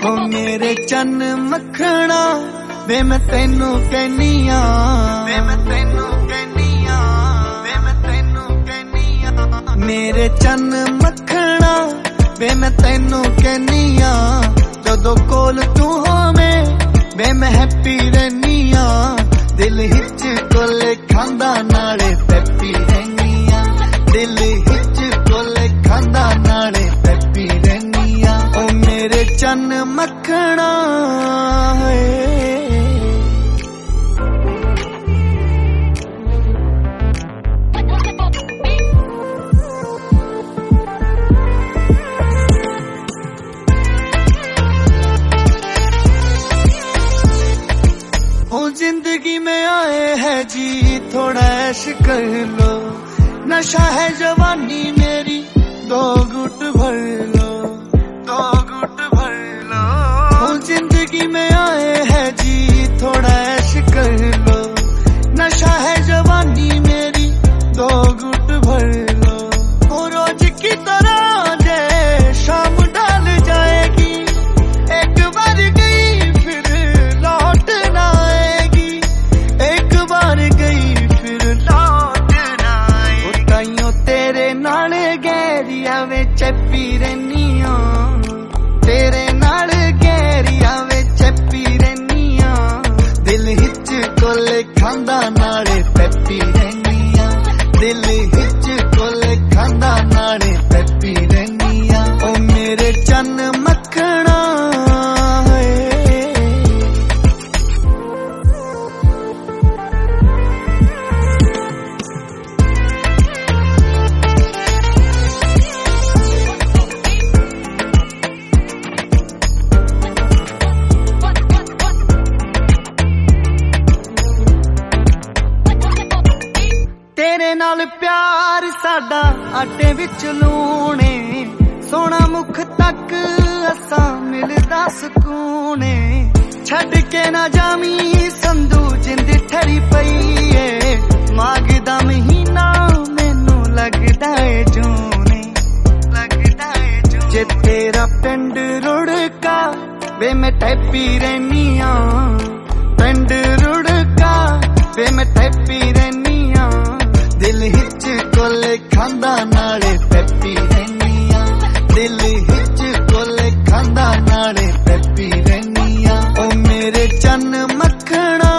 ओ मेरे चन्न मखना वे मैं तेनू कहनिया, वे मैं तेनू कहनिया, वे मैं तेनू कहनिया। मेरे चन्न मखना वे मैं तेनू कहनिया, जदों कोल तू होवे वे मैं हैप्पी रहनिया। दिल हिच कोले खांदा नाले पैपी रहनिया, दिल हिच कोले खांदा नाले पैपी रहनिया। ओ मेरे चन्न मखना जिंदगी में आए है जी थोड़ा ऐश कर लो, नशा है जवानी मेरी दो घुट भर लो, दो घुट भर लो। जिंदगी में आए है जी थोड़ा ऐश कर लो, नशा है जवानी मेरी दो घुट भर लो। वो रोज की तरह जे शाम ढल जाएगी, एक बार गई फिर लौट ना आएगी, एक बार गई फिर लौट ना आएगी। ताइयों तेरे नाल गहरिया वे चपी रहनिया, तेरे नाल गहरिया वे चपी रहनिया। दिल हिच कोले खांदा नाले पैपी रहनिया, दिल हिच कोले खांदा नाले पैपी रहनिया। ओ मेरे चन्न मखना तेरे नाल प्यार साडा आटे विच लूणे, सोना मुख तक असां मिलदा सुकूने। छड़ के ना जामी संधू जिंद ठरी पई है, माघ दा महीना मैनू लगदा है जूने, लगदा है जूने। जे तेरा पिंड रुड़का वे मैं टैपी रहनिया, पिंड रुड़का वे मैं टैपी रहनिया। दिल हिच कोले खांदा नाले पैपी रहनिया, दिल हिच कोले खांदा नाले पैपी रहनिया। ओ मेरे चन्न मखना